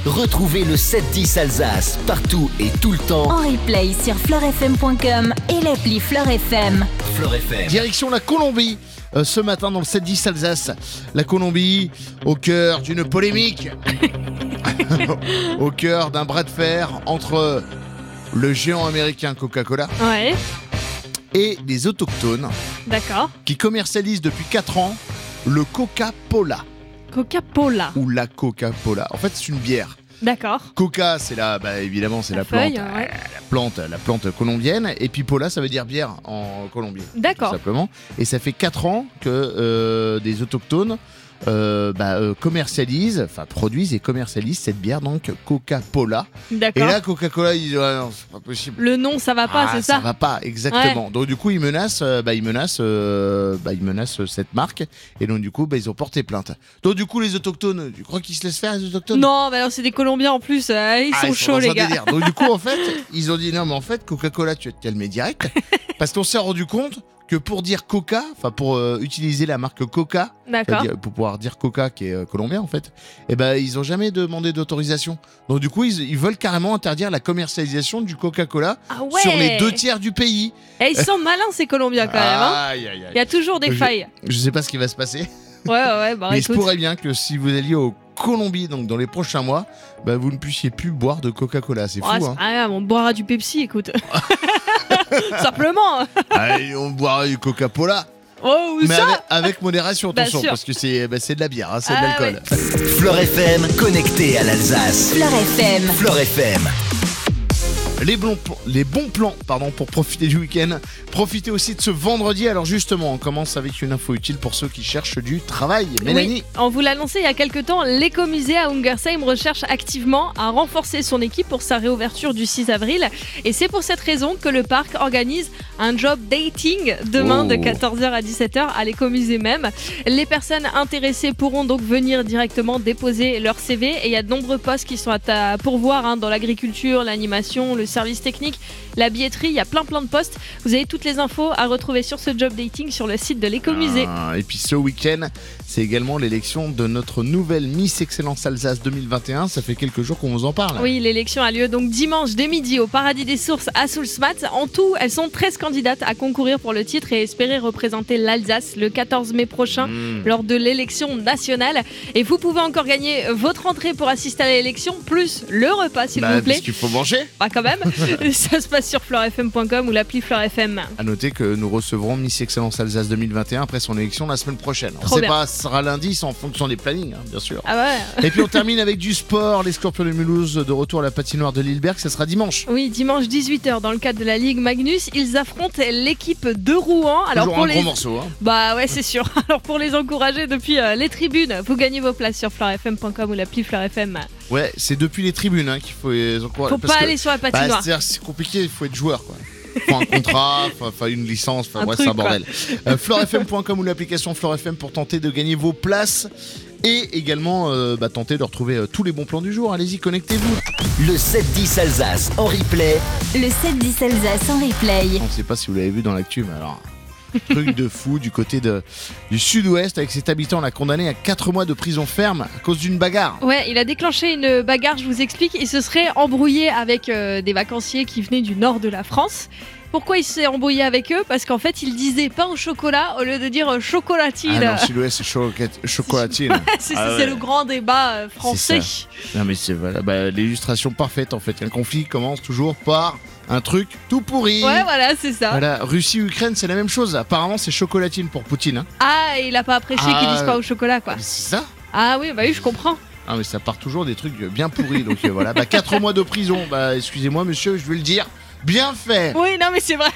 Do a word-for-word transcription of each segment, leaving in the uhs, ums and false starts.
Retrouvez le sept dix Alsace partout et tout le temps en replay sur fleur f m point com et l'appli Fleur F M. Fleur F M. Direction la Colombie, euh, ce matin dans le sept dix Alsace. La Colombie, au cœur d'une polémique, au cœur d'un bras de fer entre le géant américain Coca-Cola Ouais, et les autochtones d'accord. qui commercialisent depuis quatre ans le Coca-Cola Coca-Cola. ou la Coca-Cola. En fait, c'est une bière. D'accord. Coca, c'est la, bah, évidemment, c'est La la, feuille, plante, ouais. euh, la plante, la plante colombienne. Et puis Pola, ça veut dire bière en Colombie. D'accord. Tout simplement. Et ça fait quatre ans que euh, des autochtones euh, bah, euh, commercialisent, enfin produisent et commercialisent cette bière, donc Coca-Cola. Et D'accord. là, Coca-Cola, ils disent ah, non, c'est pas possible. Le nom, ça va pas, Ah, c'est ça, Ça va pas, exactement. Donc du coup, ils menacent, euh, bah, ils menacent, euh, bah, ils menacent cette marque. Et donc du coup, bah, ils ont porté plainte. Donc du coup, les autochtones, tu crois qu'ils se laissent faire les autochtones? Non, bah alors c'est des Colombiens en plus. euh, ils Ah, sont chauds, les dans un gars. délire. Donc du coup, en fait, ils ont dit non, mais en fait, Coca-Cola, tu vas te calmer direct, parce qu'on s'est rendu compte que pour dire Coca, enfin pour euh, utiliser la marque Coca, D'accord. c'est-à-dire pour pouvoir dire Coca qui est euh, colombien en fait, et ben ils ont jamais demandé d'autorisation. Donc du coup, ils, ils veulent carrément interdire la commercialisation du Coca-Cola Ah ouais. sur les deux tiers du pays. Et ils sont malins, ces Colombiens, quand même. Hein. Aïe, aïe, aïe. Il y a toujours des Je- failles. Je sais pas ce qui va se passer, Ouais, ouais, ouais. Bah, mais il se écoute. pourrait bien que si vous alliez au Colombie, donc dans les prochains mois, bah, vous ne puissiez plus boire de Coca-Cola. C'est fou, Ah, c'est hein. pas grave, on boira du Pepsi, écoute. Simplement. Allez, on boira du Coca-Cola. Oh, ou Mais ça. avec, avec modération, Bah, attention, sûr. parce que c'est bah, c'est de la bière, hein, c'est Ah, de l'alcool. Fleur F M, connecté à l'Alsace. Fleur F M. Fleur F M. Les, bons, pl- les bons plans pardon, pour profiter du week-end. Profitez aussi de ce vendredi. Alors justement, on commence avec une info utile pour ceux qui cherchent du travail. Mélanie. Oui, on vous l'a annoncé il y a quelques temps, l'écomusée à Ungersheim recherche activement à renforcer son équipe pour sa réouverture du six avril. Et c'est pour cette raison que le parc organise un job dating demain Oh. de quatorze heures à dix-sept heures à l'écomusée même. Les personnes intéressées pourront donc venir directement déposer leur C V. Et il y a de nombreux postes qui sont à ta- pourvoir hein, dans l'agriculture, l'animation, le service technique, la billetterie. Il y a plein plein de postes. Vous avez toutes les infos à retrouver sur ce job dating sur le site de l'écomusée. Ah, et puis ce week-end, c'est également l'élection de notre nouvelle Miss Excellence Alsace deux mille vingt et un. Ça fait quelques jours qu'on vous en parle. Oui, l'élection a lieu donc dimanche dès midi au Paradis des Sources à Soulsmat. En tout, elles sont treize candidates à concourir pour le titre et espérer représenter l'Alsace le quatorze mai prochain Mmh. lors de l'élection nationale. Et vous pouvez encore gagner votre entrée pour assister à l'élection, plus le repas s'il Bah, vous plaît. parce qu'il faut manger. Pas quand même. Ça se passe sur fleur f m point com ou l'appli Fleur F M. À noter que nous recevrons Miss Excellence Alsace deux mille vingt et un après son élection la semaine prochaine. On Trop sait bien. pas, ce sera lundi, c'est en fonction des plannings, hein, bien sûr. Ah ouais. Et puis on termine avec du sport. Les Scorpions de Mulhouse de retour à la patinoire de Lilleberg, ça sera dimanche. Oui, dimanche dix-huit heures dans le cadre de la Ligue Magnus, ils affrontent l'équipe de Rouen. Alors Toujours pour un les gros morceau. Hein. Bah ouais, c'est sûr. Alors pour les encourager depuis euh, les tribunes, vous gagnez vos places sur fleur f m point com ou l'appli Fleur F M. Ouais, c'est depuis les tribunes hein, qu'il faut les encourager. Faut parce pas que- aller sur la Bah, patinoire. c'est-à-dire, c'est compliqué, il faut être joueur quoi. Faut un contrat, faut, faut une licence, enfin Un ouais, truc, c'est un bordel. Euh, fleur f m point com ou l'application Fleur F M pour tenter de gagner vos places et également euh, bah, tenter de retrouver euh, tous les bons plans du jour. Allez-y, connectez-vous. Le sept dix Alsace en replay. Le sept dix Alsace en replay. On ne sait pas si vous l'avez vu dans l'actu, mais alors truc de fou du côté de, du sud-ouest avec cet habitant l'a condamné à quatre mois de prison ferme à cause d'une bagarre. Ouais, il a déclenché une bagarre, je vous explique. Il se serait embrouillé avec euh, des vacanciers qui venaient du nord de la France. Pourquoi il s'est embrouillé avec eux? Parce qu'en fait, il disait pain au chocolat au lieu de dire euh, chocolatine. Ah non, sud-ouest c'est chocolat- chocolatine. c'est Ah c'est ouais. le grand débat euh, français. Non mais c'est voilà, bah, l'illustration parfaite en fait. Un conflit commence toujours par un truc tout pourri. Ouais, voilà, c'est ça. Voilà, Russie-Ukraine, c'est la même chose. Apparemment, c'est chocolatine pour Poutine. Hein. Ah, et il a pas apprécié Ah, qu'ils disent pas au chocolat, quoi. C'est ça. Ah oui, bah oui, je comprends. Ah, mais ça part toujours des trucs bien pourris. Donc euh, voilà, bah, quatre mois de prison. Bah, excusez-moi, monsieur, je vais le dire. Bien fait. Oui, non, mais c'est vrai.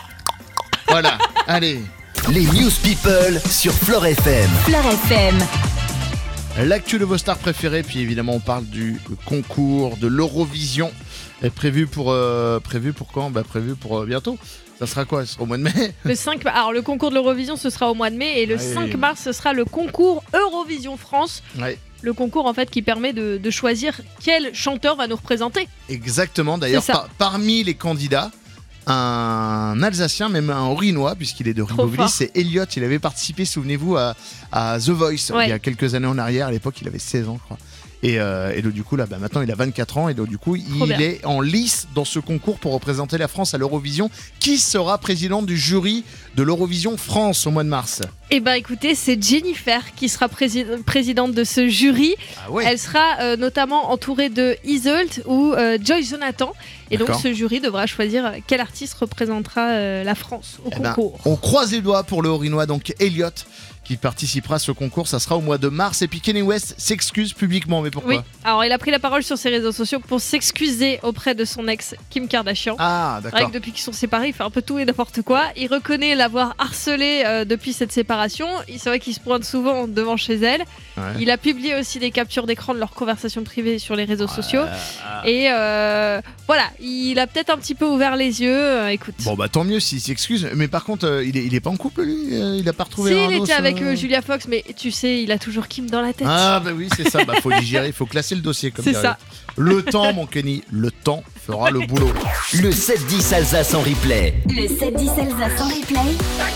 Voilà, allez. Les News People sur Fleur F M. Fleur F M. L'actu de vos stars préférées, puis évidemment, on parle du concours de l'Eurovision. Est prévu pour, euh, prévu pour quand? Bah, prévu pour euh, bientôt. Ça sera quoi? Ça sera au mois de mai? Le cinq ma- Alors, le concours de l'Eurovision, ce sera au mois de mai. Et le Ah oui. cinq mars, ce sera le concours Eurovision France. Ouais. Le concours, en fait, qui permet de, de choisir quel chanteur va nous représenter. Exactement. D'ailleurs, C'est ça. par- parmi les candidats, un Alsacien, même un Orinois, puisqu'il est de Trop Ribeauvillé, fort. c'est Elliot. Il avait participé, souvenez-vous, à, à The Voice Ouais. il y a quelques années en arrière. À l'époque, il avait seize ans, je crois. Et, euh, et donc, du coup, là, bah, maintenant, il a vingt-quatre ans. Et donc, du coup, Trop il bien. est en lice dans ce concours pour représenter la France à l'Eurovision. Qui sera président du jury de l'Eurovision France au mois de mars? Eh ben écoutez, c'est Jennifer qui sera prési- présidente de ce jury. Ah ouais. Elle sera euh, notamment entourée de Iseult ou euh, Joy Jonathan. Et donc D'accord. ce jury devra choisir quel artiste représentera euh, la France au Eh ben, concours. on croise les doigts pour le Haut-Rhinois, donc Elliot, qui participera à ce concours. Ça sera au mois de mars. Et puis Kanye West s'excuse publiquement. Mais pourquoi? Oui, alors il a pris la parole sur ses réseaux sociaux pour s'excuser auprès de son ex Kim Kardashian. Ah, C'est vrai d'accord. que depuis qu'ils sont séparés, il fait un peu tout et n'importe quoi. Il reconnaît l'avoir harcelé euh, depuis cette séparation. Il- C'est vrai qu'il se pointe souvent devant chez elle. Ouais. Il a publié aussi des captures d'écran de leurs conversations privées sur les réseaux sociaux. Ah. Et euh, voilà, il a peut-être un petit peu ouvert les yeux. Euh, écoute. Bon, bah tant mieux s'il s'excuse. Mais par contre, euh, il, est, il est pas en couple, lui Euh, Il a pas retrouvé Si, un il os, était avec euh euh, Julia Fox, mais tu sais, il a toujours Kim dans la tête. Ah, bah oui, c'est ça. Bah, faut digérer, il faut classer le dossier. Comme C'est dirait ça. l'autre. Le temps, mon Kenny, le temps fera le boulot. Le sept dix Alsace en replay. Le sept dix Alsace en replay.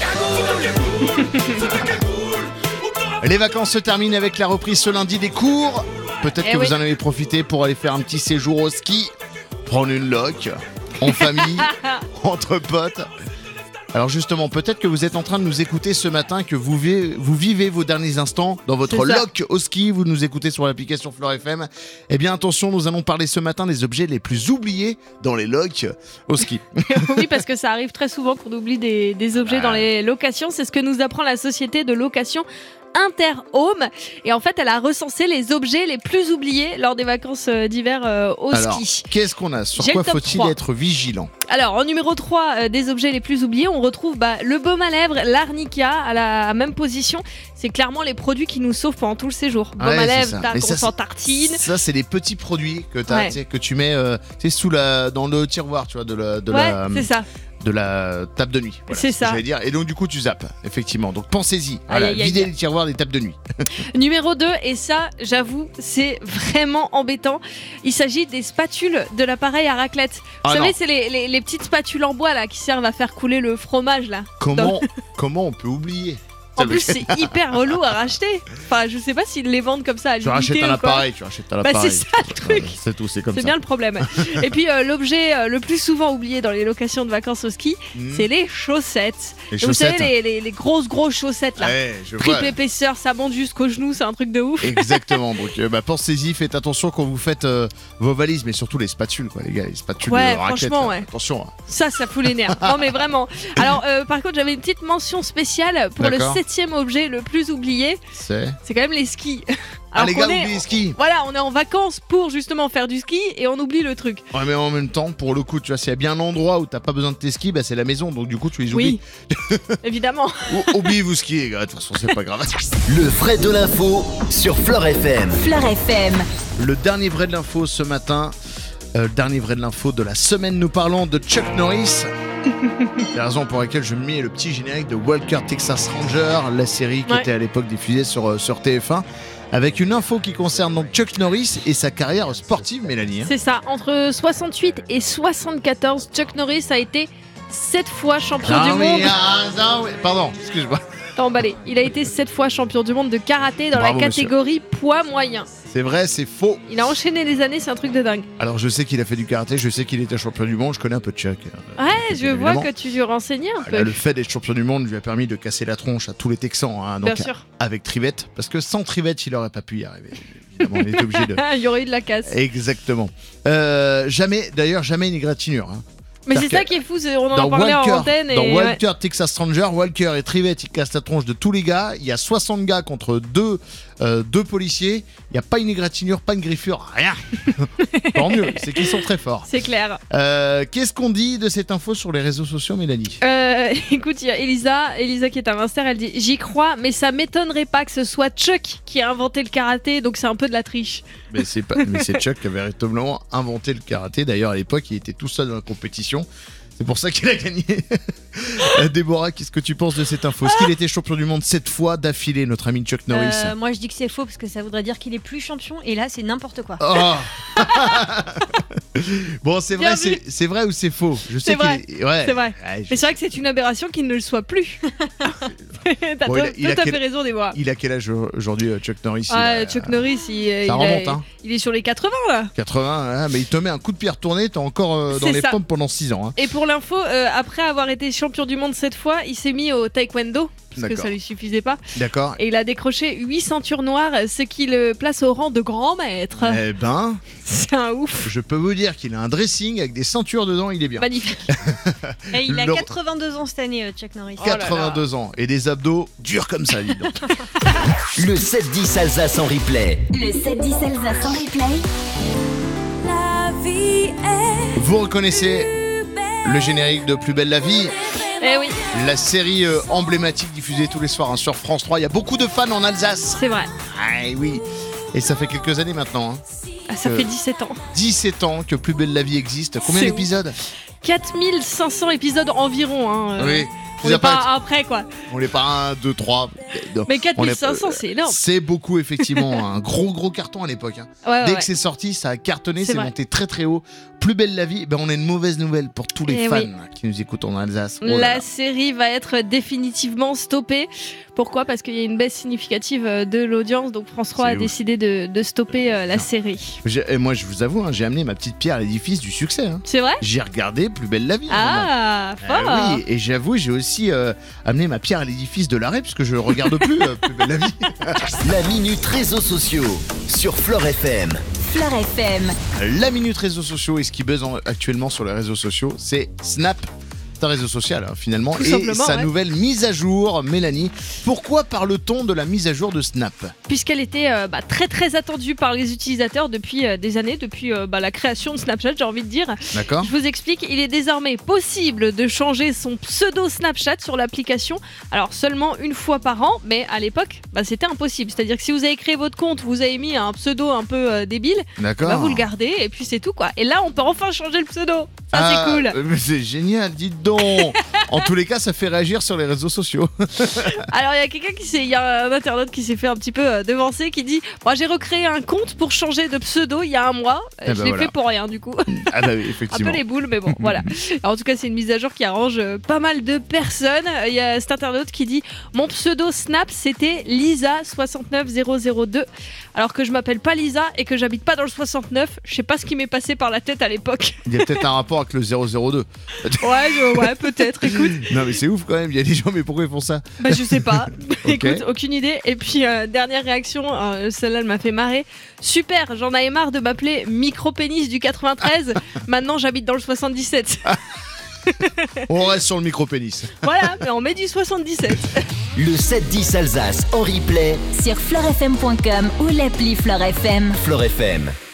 Les vacances se terminent avec la reprise ce lundi des cours. Peut-être Eh que oui. vous en avez profité pour aller faire un petit séjour au ski, prendre une loc, en famille, entre potes. Alors justement, peut-être que vous êtes en train de nous écouter ce matin, que vous vivez, vous vivez vos derniers instants dans votre C'est ça. loc au ski, vous nous écoutez sur l'application Fleur F M. Eh bien attention, nous allons parler ce matin des objets les plus oubliés dans les locs au ski. Oui, parce que ça arrive très souvent qu'on oublie des, des objets dans les locations. C'est ce que nous apprend la société de location Interhome. Et en fait, elle a recensé les objets les plus oubliés lors des vacances euh, d'hiver euh, au Alors, ski. qu'est-ce qu'on a? Sur J'ai quoi le top faut-il trois. être vigilant? Alors, en numéro trois euh, des objets les plus oubliés, on retrouve bah, le baume à lèvres, l'arnica à la même position. C'est clairement les produits qui nous sauvent pendant tout le séjour. Baume Ouais, à c'est lèvres, ça. tac, Mais on ça, s'en c'est- tartine. Ça, c'est les petits produits que, t'as, Ouais. tu sais, que tu mets euh, tu sais, sous la, dans le tiroir, tu vois, de la, de Ouais, la, c'est ça. de la table de nuit. Voilà, C'est ce que ça. j'allais dire. Et donc, du coup, tu zappes, effectivement. Donc, pensez-y. Voilà, aïe, aïe. videz les tiroirs des tables de nuit. Numéro deux, et ça, j'avoue, c'est vraiment embêtant. Il s'agit des spatules de l'appareil à raclette. Vous Ah savez, non. c'est les, les- les petites spatules en bois là qui servent à faire couler le fromage là. Comment, comment on peut oublier? En plus, c'est hyper relou à racheter. Enfin, je sais pas s'ils les vendent comme ça à Tu rachètes l'unité un ou quoi. appareil, tu rachètes un Bah, appareil. c'est ça le truc. C'est tout, c'est comme C'est ça. bien le problème. Et puis euh, l'objet euh, le plus souvent oublié dans les locations de vacances au ski, Mmh. c'est les chaussettes. Les Donc, vous savez, chaussettes. les, les- les grosses grosses chaussettes là. Ouais, je vois. Triple épaisseur, ça monte jusqu'au genou, c'est un truc de ouf. Exactement. Donc, euh, bah, pensez-y, faites attention quand vous faites euh, vos valises, mais surtout les spatules, quoi, les gars. Les spatules Ouais, de raclette. franchement, là. ouais. Attention. hein. Ça, ça fout les nerfs. Non, mais vraiment. Alors, euh, par contre, j'avais une petite mention spéciale pour le D'accord. septième objet le plus oublié. C'est. C'est quand même les skis. Ah, Alors les qu'on gars, est- oubliez les skis. Voilà, on est en vacances pour justement faire du ski et on oublie le truc. Ouais, mais en même temps, pour le coup, tu vois, s'il y a bien un endroit où t'as pas besoin de tes skis, bah, c'est la maison. Donc, du coup, tu les oublies. Oui, évidemment. Ou- Oubliez vos skis, les gars. De toute façon, c'est pas grave. Le vrai de l'info sur Fleur F M. Fleur F M. Le dernier vrai de l'info ce matin. Euh, le dernier vrai de l'info de la semaine, nous parlons de Chuck Norris. C'est la raison pour laquelle je mets le petit générique de Walker Texas Ranger, la série qui Ouais. était à l'époque diffusée sur, euh, sur T F un, avec une info qui concerne donc Chuck Norris et sa carrière sportive, Mélanie. hein. C'est ça. Entre soixante-huit et soixante-quatorze, Chuck Norris a été sept fois champion Ah du oui, monde. ah, ah oui, pardon, excuse-moi. Emballé. Il a été sept fois champion du monde de karaté dans Bravo, la catégorie poids moyen. C'est vrai, c'est faux. Il a enchaîné les années, c'est un truc de dingue. Alors je sais qu'il a fait du karaté, je sais qu'il était champion du monde, je connais un peu Chuck. Ouais, je vois évidemment. que tu lui renseignais un Là, peu. le fait d'être champion du monde lui a permis de casser la tronche à tous les Texans, hein, donc Bien sûr. avec Trivette, parce que sans Trivette, il aurait pas pu y arriver. Évidemment, on était obligé de. Il y aurait eu de la casse. Exactement. Euh, jamais, d'ailleurs, jamais une égratignure. hein. Mais c'est C'est-à-dire ça qui est fou, c'est- on en Dans a parlé Walker, en antenne. Et dans ouais. Walker Texas Ranger, Walker et Trivette, ils cassent la tronche de tous les gars. Il y a soixante gars contre deux, euh, deux policiers. Il n'y a pas une égratignure, pas une griffure, rien. Tant mieux, c'est qu'ils sont très forts. C'est clair. Euh, Qu'est-ce qu'on dit de cette info sur les réseaux sociaux, Mélanie? Euh, écoute, il y a Elisa, Elisa qui est à Munster, elle dit j'y crois, mais ça m'étonnerait pas que ce soit Chuck qui a inventé le karaté, donc c'est un peu de la triche. Mais c'est pas, mais c'est Chuck qui a véritablement inventé le karaté. D'ailleurs, à l'époque, il était tout seul dans la compétition. C'est pour ça qu'il a gagné. Euh, Déborah, qu'est-ce que tu penses de cette info? Est-ce qu'il était champion du monde sept fois d'affilée, notre ami Chuck Norris? Euh, moi je dis que c'est faux parce que ça voudrait dire qu'il est plus champion et là c'est n'importe quoi. Oh Bon, c'est Bien vrai, vu. c'est, c'est vrai ou c'est faux? Je sais C'est vrai. qu'il est- ouais. C'est vrai. Ouais, je- Mais c'est vrai que c'est une aberration qu'il ne le soit plus. T'as Bon, tout, il a- il tout a à quel- fait raison, Déborah. Il a quel âge aujourd'hui, Chuck Norris? Il Ah, a- Chuck Norris, il, il Ça a- remonte, hein. il est sur les quatre-vingts là. quatre-vingts, hein, mais il te met un coup de pied retourné, t'es encore euh, dans C'est les ça. pommes pendant six ans. Hein. Et pour l'info, euh, après avoir été champion du monde cette fois, il s'est mis au taekwondo, parce que D'accord. ça lui suffisait pas. D'accord. Et il a décroché huit ceintures noires, ce qui le place au rang de grand maître. Eh ben, C'est un ouf. je peux vous dire qu'il a un dressing avec des ceintures dedans, il est bien. Magnifique. Et il a Le- quatre-vingt-deux ans cette année, euh, Chuck Norris. Oh là là. quatre-vingt-deux ans et des abdos durs comme ça, dis donc. Le sept dix Alsace en replay. Le sept dix Alsace en replay. La vie est Vous reconnaissez le générique de Plus belle la vie, Eh oui, la série euh, emblématique diffusée tous les soirs hein, sur France trois. Il y a beaucoup de fans en Alsace. c'est vrai. Ah oui. Et ça fait quelques années maintenant. Hein. Ah, ça Euh, fait dix-sept ans. dix-sept ans que Plus belle la vie existe. Combien C'est d'épisodes? quatre mille cinq cents épisodes environ. Hein. euh, Oui. On Vous n'est avez pas- pas après quoi. On les pas un, deux, trois. Mais On quatre mille est- cinq cents, c'est énorme. C'est beaucoup, effectivement. Un gros, gros carton à l'époque. hein. Ouais, ouais, Dès ouais. que c'est sorti, ça a cartonné, C'est c'est vrai. monté très, très haut. Plus belle la vie, ben on a une mauvaise nouvelle pour tous les Eh fans oui. qui nous écoutent en Alsace. Oh là La là. série va être définitivement stoppée. Pourquoi? Parce qu'il y a une baisse significative euh, de l'audience. Donc France trois C'est a ouf. décidé de, de stopper euh, la série. J'ai- Et moi, je vous avoue, hein, j'ai amené ma petite pierre à l'édifice du succès. hein. C'est vrai? J'ai regardé Plus belle la vie. à un moment. Ah, Eh fort. oui, et j'avoue, j'ai aussi euh, amené ma pierre à l'édifice de l'arrêt, puisque je regarde plus euh, Plus belle la vie. La minute réseaux sociaux sur Flore F M. Fleur F M. La minute réseaux sociaux et ce qui buzz en- actuellement sur les réseaux sociaux, c'est Snap. C'est un réseau social hein, finalement Tout et simplement, sa ouais. nouvelle mise à jour. Mélanie, pourquoi parle-t-on de la mise à jour de Snap? Puisqu'elle était euh, bah, très très attendue par les utilisateurs depuis euh, des années, depuis euh, bah, la création de Snapchat, j'ai envie de dire. D'accord. Je vous explique, il est désormais possible de changer son pseudo Snapchat sur l'application. Alors seulement une fois par an, mais à l'époque, bah, c'était impossible. C'est-à-dire que si vous avez créé votre compte, vous avez mis un pseudo un peu euh, débile, D'accord. bah, vous le gardez et puis c'est tout quoi. Et là, on peut enfin changer le pseudo. Ça Ah, c'est cool. euh, mais c'est génial, dites donc. En tous les cas, ça fait réagir sur les réseaux sociaux. Alors il y a quelqu'un qui s'est, il y a un internaute qui s'est fait un petit peu euh, devancer, qui dit, moi j'ai recréé un compte pour changer de pseudo il y a un mois. Eh Je ben l'ai voilà. fait pour rien du coup. Ah bah oui, Un peu effectivement. les boules, mais bon, voilà. Alors, en tout cas, c'est une mise à jour qui arrange euh, pas mal de personnes. Il y a cet internaute qui dit mon pseudo Snap, c'était Lisa six neuf zéro zéro deux. Alors que je m'appelle pas Lisa et que j'habite pas dans le soixante-neuf. Je sais pas ce qui m'est passé par la tête à l'époque. Il y a peut-être un rapport avec le zéro zéro deux. Ouais, je- ouais, peut-être. Écoute, Non mais c'est ouf quand même, il y a des gens, mais pourquoi ils font ça? bah, je sais pas. Ok. Écoute, aucune idée. Et puis, euh, dernière réaction, euh, celle-là, elle m'a fait marrer. Super, j'en avais marre de m'appeler Micro-pénis du quatre-vingt-treize. Maintenant, j'habite dans le soixante-dix-sept. On reste sur le micro-pénis. Voilà, mais on met du soixante-dix-sept. Le sept dix Alsace en replay. Sur fleurfm point com ou l'appli Fleur F M. Flore F M.